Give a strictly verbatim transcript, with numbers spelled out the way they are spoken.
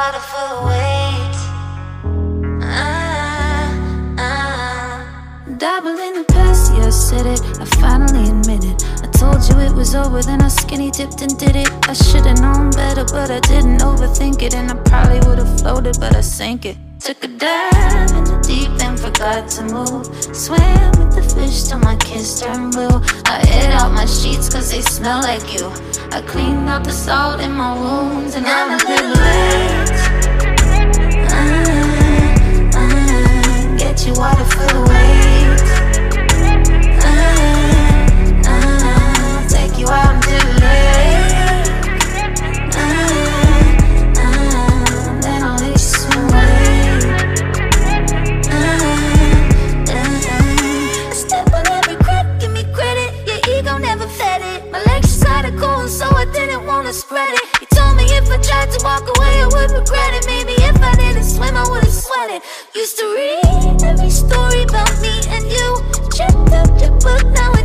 water for the weight. Ah, ah. Dabble in the past, yeah, I said it, I finally admit it. I told you it was over, then I skinny dipped and did it. I should've known better, but I didn't overthink it. And I probably would've floated, but I sank it. Took a dive in the deep end, forgot to move. Swam with the fish till my kiss turned blue. I ate out my sheets cause they smell like you. I cleaned out the salt in my wounds, and I'm a little late. uh, uh, Get you water for the weight. uh, uh, Take you out into the lake. uh, uh, Then I'll let you swim away. uh, uh, Step on every crack, give me credit. Your ego never fed it. My legs started cold, so I didn't wanna spread it. You told me if I tried to walk away, I would regret it. Maybe if I didn't swim, I would've sweated. Used to read every story about me and you. Checked out your book, now